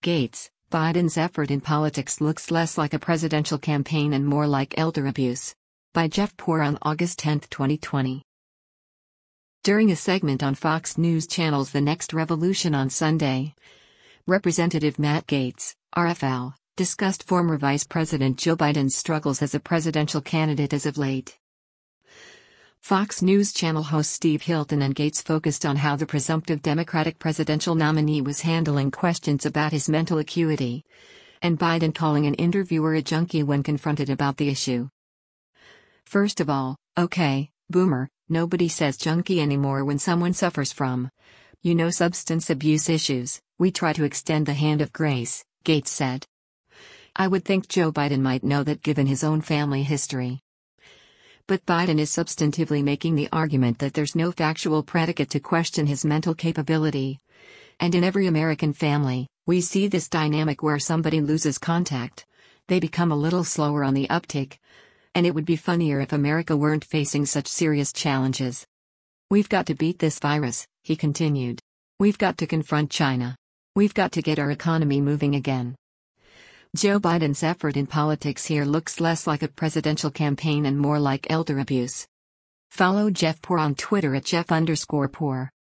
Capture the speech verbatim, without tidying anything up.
Gaetz, Biden's effort in politics looks less like a presidential campaign and more like elder abuse. By Jeff Poor on August tenth, twenty twenty. During a segment on Fox News Channel's The Next Revolution on Sunday, Representative Matt Gaetz, R F L, discussed former Vice President Joe Biden's struggles as a presidential candidate as of late. Fox News Channel host Steve Hilton and Gaetz focused on how the presumptive Democratic presidential nominee was handling questions about his mental acuity, and Biden calling an interviewer a junkie when confronted about the issue. First of all, okay, boomer, nobody says junkie anymore when someone suffers from, you know, substance abuse issues. We try to extend the hand of grace, Gaetz said. I would think Joe Biden might know that given his own family history. But Biden is substantively making the argument that there's no factual predicate to question his mental capability. And in every American family, we see this dynamic where somebody loses contact, they become a little slower on the uptake. And it would be funnier if America weren't facing such serious challenges. We've got to beat this virus, he continued. We've got to confront China. We've got to get our economy moving again. Joe Biden's effort in politics here looks less like a presidential campaign and more like elder abuse. Follow Jeff Poor on Twitter at Jeff underscore Poor.